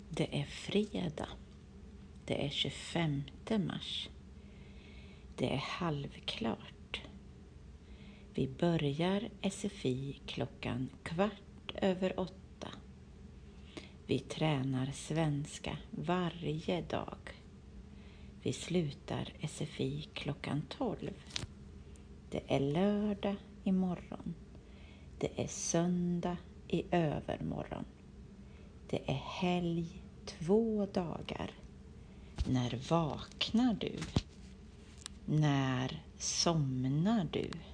Det är fredag. Det är 25 mars. Det är halvklart. Vi börjar SFI 8:15. Vi tränar svenska varje dag. Vi slutar SFI 12:00. Det är lördag imorgon. Det är söndag i övermorgon. Det är helg 2 dagar. När vaknar du? När somnar du?